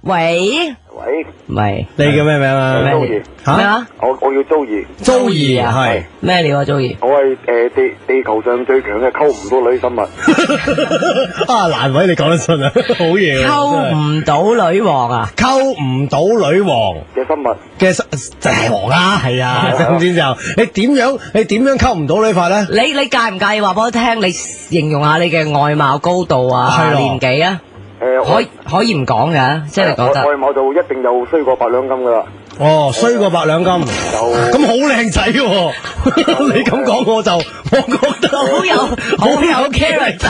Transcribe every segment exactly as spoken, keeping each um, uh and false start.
喂喂喂， 你叫咩名啊？ 周怡咩啊？ 我我叫周怡。 周怡啊，係咩料啊？周怡， 我係誒地地球上最強嘅溝唔到女生物。 啊，難為你講得出啊，好嘢啊！ 溝唔到女王啊？ 溝唔到女王嘅生物嘅生就係王啦，係啊，總之就你點樣你點樣溝唔到女法咧？ 你你介唔介意話俾我聽？你形容下你嘅外貌、高度啊、 係咯年紀啊？ 誒可以可以唔講嘅，即係你覺我得外貌就一定有衰過八兩金噶啦。 哦，衰過八兩金，咁好靚仔喎！你咁講我就我覺得好有好有 character，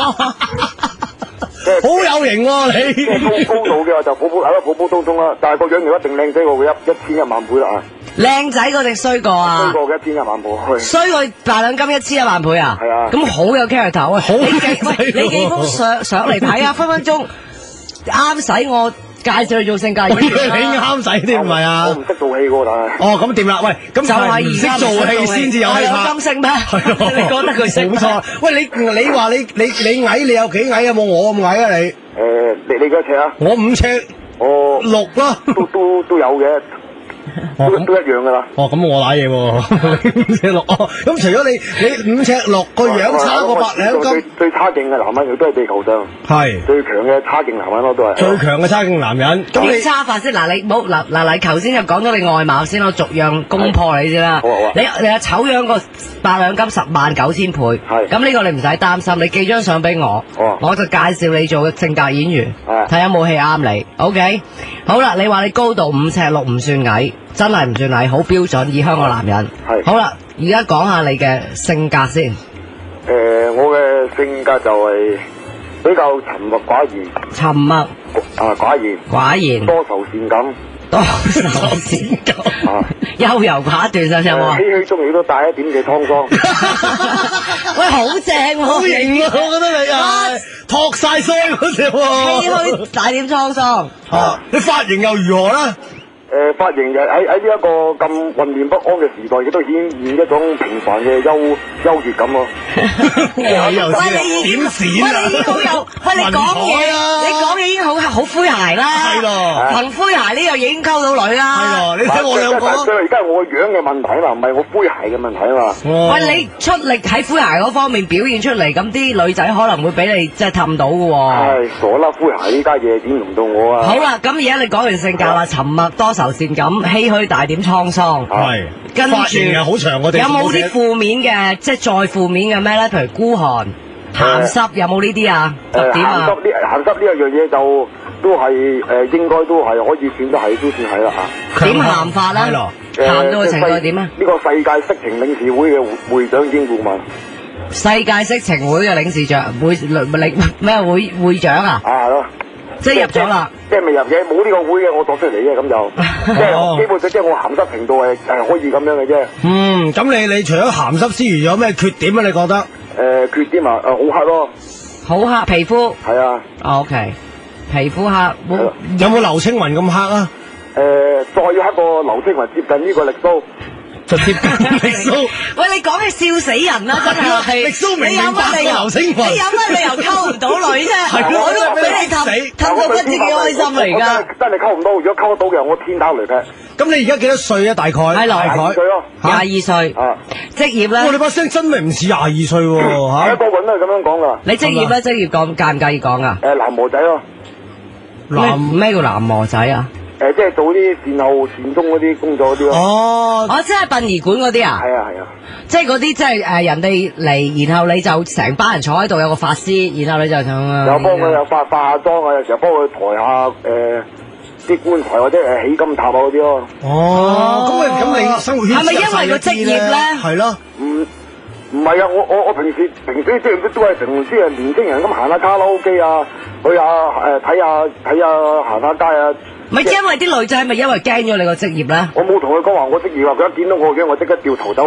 好有型喎你。 即係高高度嘅話就普普係咯普普通通啦，但係個樣就一定靚仔過佢一一千一萬倍啦啊！ 靚仔嗰隻衰過衰啊！ 過嘅一千一萬倍。 衰過大兩金一千一萬倍啊！ 係啊咁好有 character 啊！ 好你寄靚仔喎喂，你寄封相上嚟睇啊，分分鐘啱使我介紹你做性格演你員啦。 啱仔添唔係我啊？ 唔識做戲喎，但係哦，咁點啦？喂，咁就係係唔而家識做戲先至有戲我有拍金。星咩？ 係咯， 你覺得佢識咩冇錯。喂，你你話你你你矮，你有幾矮啊？冇我咁矮啊你？ 誒你你幾多尺啊？ 我五尺我六啦。 都都都有嘅， 哦咁都都一樣噶啦。 哦，咁我揦嘢喎，你五尺六哦。咁除咗你你五尺六個樣差過八兩最金， 最差勁嘅男人亦都係地球上係最強嘅差勁男人咯，都係。 最強嘅差勁男人。咁點你差法先？嗱，你冇嗱嗱，你頭先就講咗你外貌先，我逐樣攻破你先啦。 好啊好啊你你阿醜樣個八兩金十萬九千倍， 係咁呢個你唔使擔心，你寄張相俾我哦， 我就介紹你做性格演員， 係睇下有冇戲啱你。OK，好啦，你話你高度五尺六唔算矮，真係唔算矮，好標準，以香港男人。 係好啦，而家講下你嘅性格先。 誒，我嘅性格就係比較沉默寡言， 沉默啊寡言， 寡言， 多愁善感， 多愁善感， 啊優柔寡斷，有冇啊？ 唏噓中亦都帶一點嘅滄桑。 喂，好正喎， 好型啊！我覺得你啊，托晒腮嗰隻唏喎。 噓大點滄桑。 啊，你髮型又如何咧？ 誒髮型就喺喺呢一個咁混亂不安嘅時代，亦都顯現一種平凡嘅優優越感咯。 你又喂，你已經點閃啊？ 喂，你已經好有，喂，你講文采嘢， 啊你講嘢已經好好詼諧啦。 係咯憑詼諧呢樣嘢已經溝到女啦。 係咯，你睇我兩個。 但係而家係我個樣嘅問題嘛，唔係我詼諧嘅問題啊嘛。 哦喂，你出力喺詼諧嗰方面表現出嚟，咁啲女仔可能會俾你即係氹到嘅喎。 唉，傻啦！詼諧呢家嘢點輪到我啊？ 好啦，咁而家你講完性格啦，沉默多愁善感，唏噓大點滄桑。 係， 跟住髮型又好長，我哋有冇啲負面嘅，即係再負面嘅咩咧？譬如孤寒、鹹濕，有冇呢啲啊？ 誒特點啊？ 鹹濕呢鹹濕呢一樣嘢就都係誒應該都係可以算得係都算係啦嚇。 點鹹法啦？ 係咯鹹到嘅程度係點啊？ 呢個世界色情領事會嘅會長兼顧問世界色情會嘅領事長會領咩會會長啊？ 啊係咯， 即係入咗啦。 即係未入嘅，冇呢個會嘅我作出嚟嘅咁就，即係基本上即係我鹹濕程度係係可以咁樣嘅啫。 嗯，咁你你除咗鹹濕之餘，有咩缺點啊？你覺得？ 誒缺點啊誒好黑咯， 好黑皮膚。 係啊哦，OK，皮膚黑。冇有冇劉青雲咁黑啊？ 誒再黑過劉青雲接近呢個力蘇。 就接近力蘇。 喂，你講嘅笑死人啦，真係。 力蘇明你有明白乜理由？ 過劉青雲你有乜理由溝唔到女啫？ 係咯我都俾你氹氹到不知幾開心嚟我真係㗎。 真係溝唔到，如果溝得到嘅，我天打雷劈。 咁你而家幾多歲啊？大概？ 係大概廿二歲咯， 廿二歲， 啊， 職業哇！你咧？ 把聲真係唔似廿二歲喎喺嚇。 個韻都係咁樣講噶。 你職業咧？職業講介唔介意講啊？ 誒男模仔咯， 咩咩叫男模仔啊？ 誒即係做啲善後善終嗰啲工作嗰啲咯。 哦， 哦，即係殯儀館嗰啲啊？ 係啊係啊， 即係嗰啲，即係誒人哋嚟，然後你就成班人坐喺度，有個法師，然後你就咁有幫佢有化化下妝啊，有時候幫佢抬下誒啲棺材或者誒起金塔啊嗰啲咯。 哦，咁啊，咁你生活圈係咪因為個職業咧係咯， 唔唔係啊，我我我平時平時即係都係平時係年青人咁行下卡拉 OK 啊，去下誒睇下睇下行下街啊。 咪因為啲女仔咪因為驚咗你個職業咧？ 我冇同佢講話我職業啊，佢一見到我嘅我即刻掉頭走喎。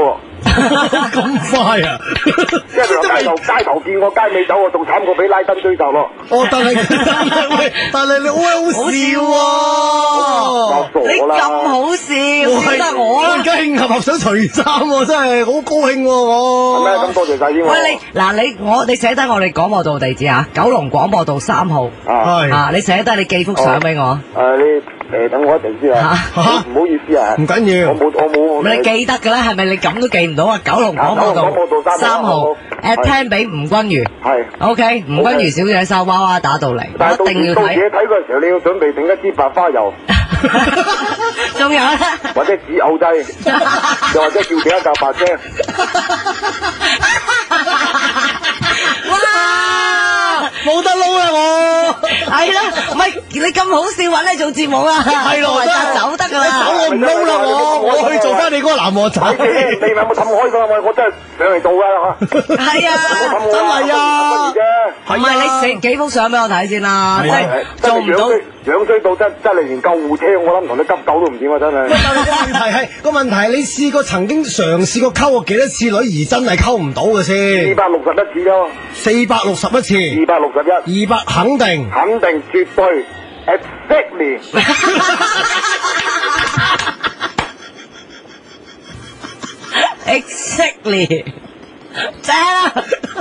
咁快啊！ 即係佢街頭街頭見我街尾走，我仲慘過俾拉登追襲咯。 哦，但係但係喂，但係你好好笑喎！ 你咁好笑，先得我啦。 而家慶合合想除衫喎，真係好高興喎我。 係咩？咁多謝晒先。 喂，你嗱你我你寫低我哋廣播道地址啊，九龍廣播道三號。 係啊，你寫低你寄幅相俾我。 誒你誒等我一陣先啊。唔好意思啊。 唔緊要。 我冇我冇。 你記得㗎啦，係咪你咁都記唔到啊？九龍廣播道三號，誒聽俾吳君如。 係。 O K，吳君如小姐收娃娃打到嚟， 但係我一定要睇。 到時睇嗰陣時候，你要準備整一支白花油。 仲有咧？ 或者紙偶劑，又或者叫幾一架白車。 哇！ 冇得撈啦我。 係啦，唔係你咁好笑揾你做節目啊？ 係咯， 真係走得㗎啦。 走我唔撈啦我，我去做翻你嗰個男和仔。 你有冇氹開㗎？我我真係上嚟做㗎嚇。 係啊， 真係啊。 唔係你寫幾幅相俾我睇先啦，即係做唔到。 樣衰到真真係連救護車，我諗同你急救都唔掂啊！真係。 個問題係個問題係你試過曾經嘗試過溝過幾多次女而真係溝唔到嘅先？ 二百六十一次咯。 四百六十一次。 二百六十一。 二百肯定。 肯定絕對。Exactly。 Exactly。正啊！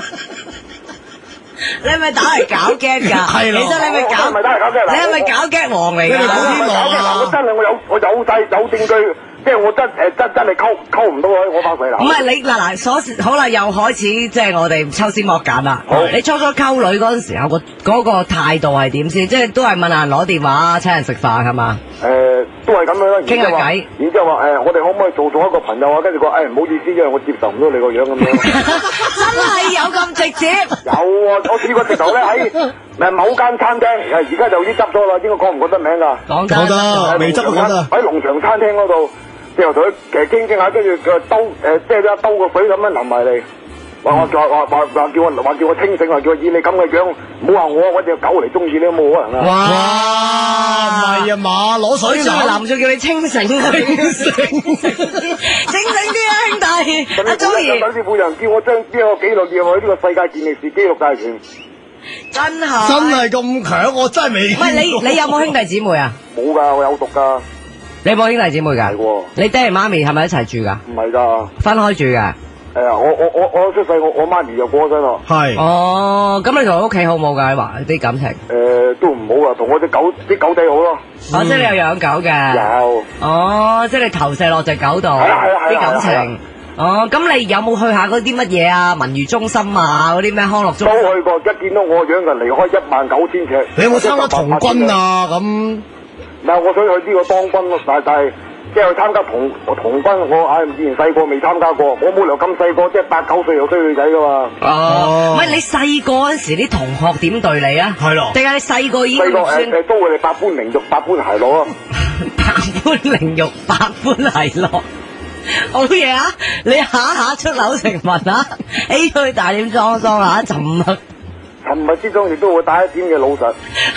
你係咪打嚟搞 gag 㗎？ 係咯。 其實你係咪搞？ 唔係打嚟搞 gag 你係咪搞 gag 王嚟㗎？ 你哋講天王啊！ 我真係我有我有晒有證據，即係我真誒真真係溝溝唔到佢，我發誓啦。 唔係你嗱嗱，所好啦，又開始即係我哋抽絲剝繭啦。你初初溝女嗰陣時候個嗰個態度係點先？即係都係問人攞電話、請人食飯係嘛？ 誒，都係咁樣啦。 傾下偈。 然之後話誒，我哋可唔可以做做一個朋友啊？跟住佢話誒唔好意思，因為我接受唔到你個樣咁樣。 真係有咁直接？ 有啊，我試過直頭咧喺誒某間餐廳，誒而家就已經執咗啦，應該講唔講得名㗎？ 講得，未執都講得。 喺農場餐廳嗰度，之後同佢其實傾傾下，跟住佢兜誒即係一兜個水咁樣淋埋嚟。話我話話話話叫我話叫我清醒，話叫我以你咁嘅樣，唔好話我揾隻狗嚟中意你都冇可能啊！ 哇，唔係啊嘛，攞水水飲， 淋就叫你清醒，清醒，清醒啲啊，兄弟！阿祖兒， 甚至乎人叫我將呢個紀錄列入呢個世界健力士紀錄大全， 真係真係咁強，我真係未。 唔係你你有冇兄弟姊妹啊？ 冇㗎，我有讀㗎。 你有冇兄弟姊妹㗎？ 係喎。 你爹哋媽咪係咪一齊住㗎？ 唔係㗎。 分開住嘅。 誒，我我我我出世，我我媽咪就過咗身咯。 係。 哦，咁你同佢屋企好冇㗎？話啲感情。 誒，都唔好啊，同我隻狗啲狗仔好咯。 哦，即係你有養狗嘅。 有。 哦，即係你投射落隻狗度。 係啊係啊係啊。 啲感情。哦，咁你有冇去下嗰啲乜嘢啊？文娛中心啊，嗰啲咩康樂中心？ 都去過，一見到我樣就離開一萬九千尺。 你有冇參加童軍啊？咁。 唔係，我想去呢個當軍咯，但係但係。即係去參加童童軍，我唉以前細個未參加過，我冇理由咁細個，即係八九歲又追女仔噶嘛。 哦，唔係你細個嗰陣時啲同學點對你啊？ 係咯。 定係你細個已經細個誒誒都會你百般凌辱，百般奚落啊！ 百般凌辱，百般奚落，好嘢啊！你下下出樓成文啊，A 區大點裝裝下沉默。 沉默之中亦都會帶一點嘅老實。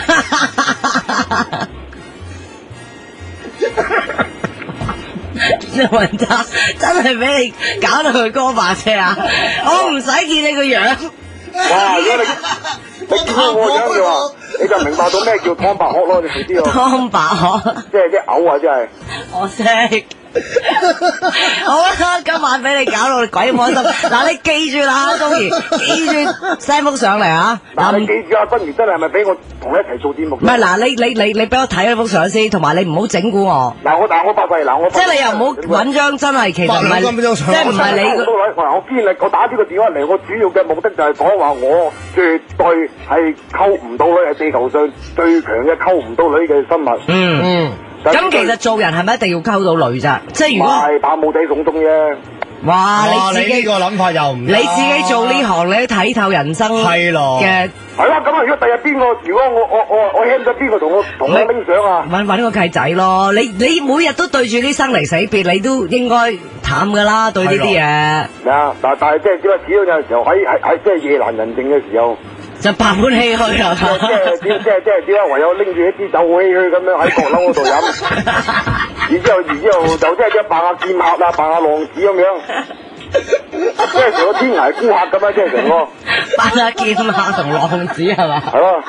雲渣真係俾你搞到佢哥白車啊！我唔使見你個樣。 哇！如果你你見到我樣嘅話，你就明白到咩叫湯白殼咯，你知唔知道？ 湯白殼，即係啲嘔啊！真係。 我識。好啦，今晚俾你搞到你鬼唔開心。嗱，你記住啦，鍾怡，記住 send 幅上嚟啊！ 嗱，你記住阿君如真係咪俾我同你一齊做節目？ 唔係嗱，你你你你俾我睇嗰幅相先，同埋你唔好整蠱我。 嗱，我但我發誓嗱，我即係你又唔好揾張真係其實唔係，即係唔係你個。 嗱，我堅力，我打呢個電話嚟，我主要嘅目的就係講話我絕對係溝唔到女，係地球上最強嘅溝唔到女嘅生物。 嗯嗯。咁其實做人係咪一定要溝到女咋？即係如果係把武仔送中啫。 哇！你自己呢個諗法又唔， 你自己做呢行，你都睇透人生係咯嘅。 係啦，咁啊，如果第日邊個，如果我我我我 hit 咗邊個同我同我拎相啊？ 揾揾個契仔咯！你你每日都對住啲生離死別，你都應該淡噶啦，對呢啲嘢。 啊！但但係即係點啊？始終有陣時候喺喺喺即係夜難人靜嘅時候。 就百般唏噓啊！ 即係點？即係即係點啊？唯有拎住一支酒好唏噓咁樣喺閣樓嗰度飲，然之後然之後就即係即係扮下劍客啊，扮下浪子咁樣。 即係成個天涯孤客咁啊！即係成個扮下劍客同浪子係嘛？ 係咯。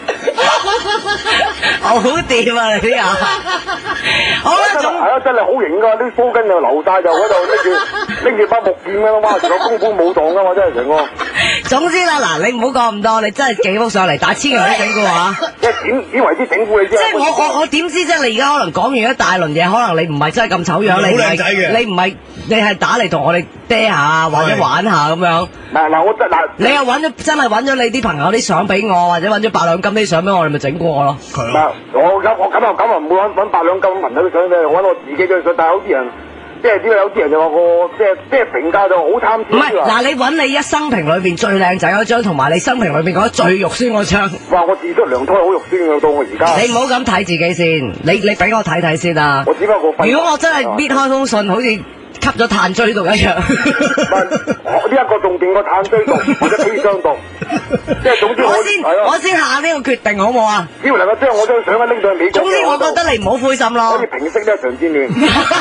好掂啊！你啲人，好啦，總係啊，真係好型噶，啲鬚根又流晒，就喺度拎住拎住把木劍咁樣，哇！成個功夫武當噶嘛，真係成個。 總之啦，嗱，你唔好講咁多，你真係幾幅上嚟，但係千祈唔好整蠱啊！ 即係點點為之整蠱你知即係我我我點知啫？你而家可能講完一大輪嘢，可能你唔係真係咁醜樣，你唔好靚仔嘅係你唔係你係打嚟同我哋嗲下或者玩下咁樣。 嗱嗱，我真嗱， 你又揾咗真係揾咗你啲朋友啲相俾我，或者揾咗八兩金啲相俾我，你咪整蠱我咯。 嗱，我咁我咁啊咁啊唔會揾揾八兩金聞到啲相俾你，揾我自己嘅相。但係有啲人即係點解有啲人就話我即係即係評價就好貪唔係錢嗱，你揾你一生平裏邊最靚仔嗰張，同埋你生平裏邊覺得最肉酸嗰張。 哇！我自出娘胎好肉酸嘅，到我而家。 你唔好咁睇自己先，你你俾我睇睇先啊！ 我只不過如果我真係搣開封信，好似吸咗炭疽毒一樣。 呢一個仲勁過炭疽毒或者砒霜毒，即係總之我我先我先下呢個決定好冇啊！ 只要能夠將我張相拎到去美國， 總之我覺得你唔好灰心咯。 可以平息呢一場戰亂。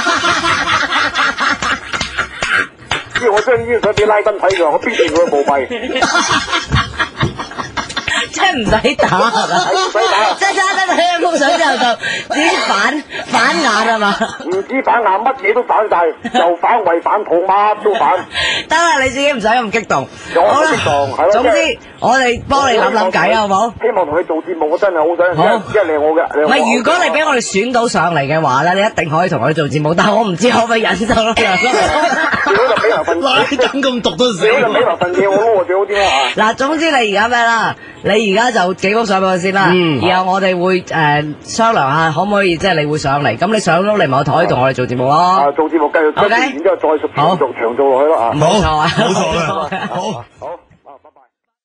只要我將呢張相俾拉登睇嘅，我必定佢暴斃。 即係唔使打係嘛？ 唔使打， 即係揸得睇張相之後就自己反反眼係嘛？ 唔止反眼，乜嘢都反晒，又反胃反肚，乜都反。 得啦，你自己唔使咁激動。 我好啦唔激動，係咯總之即係我哋幫你諗諗計啊，好冇？ 希望同你做節目，我真係好想， 好因為因為你係我嘅。 唔係，如果你俾我哋選到上嚟嘅話咧，你一定可以同我哋做節目，但係我唔知可唔可以忍受咯。 最好就俾埋份， 拉登咁毒都死最好就俾埋份嘢我咯，最好啲啦嚇。 嗱，總之你而家咩啦？你而家就寄封相俾我先啦， 嗯然後我哋會誒商量下可唔可以即係你會上嚟，咁你上咗嚟埋個台同我哋做節目啊， 咯。 做節目繼續跟住， OK 然之後再續好長做長做落去咯啊。 冇錯啊冇錯嘅， 冇錯嘅好。 好。